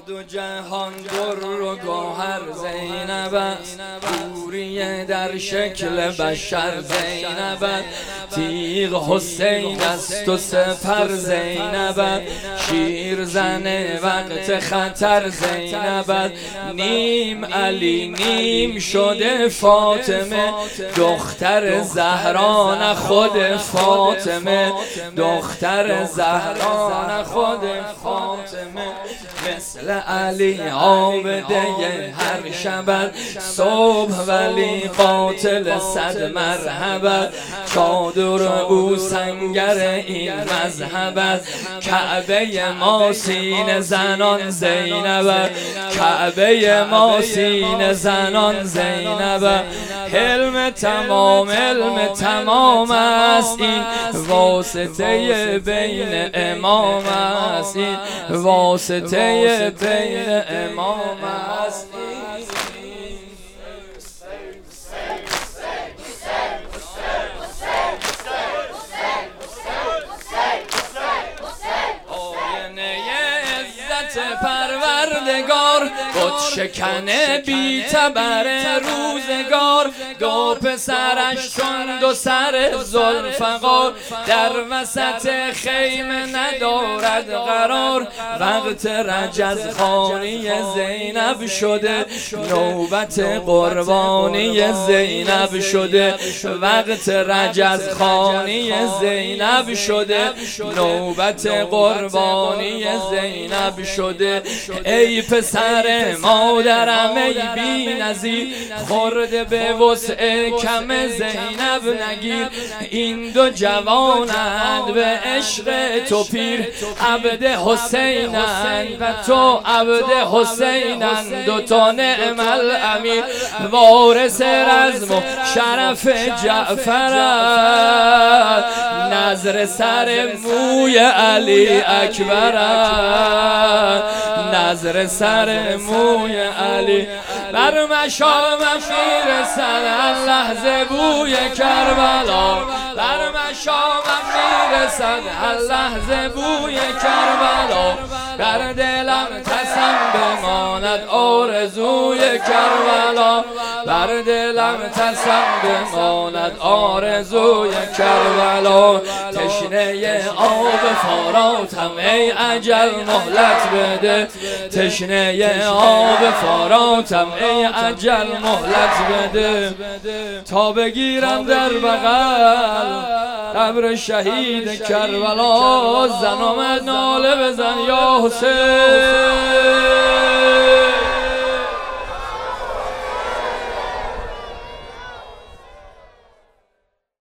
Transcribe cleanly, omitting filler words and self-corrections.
دو جهان در و گوهر زینب است، حوریه در شکل بشر زینب است، تیغ حسین است و سپر زینب است، شیر زن وقت خطر زینب است، نیم علی نیم شده فاطمه، دختر زهرا نه خود فاطمه، دختر زهرا نه خود فاطمه، مثل علی عابده هر شب صبح ولی قاتل صد مرحبت، چادر او سنگر این مذهب است، کعبه ما سینه زنان زینب، کعبه ما سینه زنان زینب، علم تمام است این، واسطه بین امام است این، واسطه بین امام است این. پروردگار بت شکنه بی تبر روزگار، دو پسرش چون دو سر ذوالفقار، در وسط خیمه ندارد قرار، وقت رجزخوانی زینب شده، نوبت قربانی زینب شده، وقت رجزخوانی زینب شده، نوبت قربانی زینب شده. ای پسر مادرم ای بی نظیر، خورده به وسع کم زینب نگیر، این دو جوانند به عشق تو پیر، عبد حسینند و تو عبد حسینند، دو تا نعم الامیر، وارث رزم و شرف جعفرند، نظر سر موی علی اکبرند، نظر سر موی علی، بر مشامم میرسد هر لحظه بوی کربلا، بر مشامم میرسد هر لحظه بوی کربلا، در دلم قسم بماند آرزوی کربلا، بر دلم قسم بماند آرزوی کربلا، تشنه آب فراتم ای اجل مهلت بده، تشنه آب فراتم ای اجل مهلت بده، تا بگیرم در بغل قبر شهید کربلا، زن آمد ناله بزن یا حسین،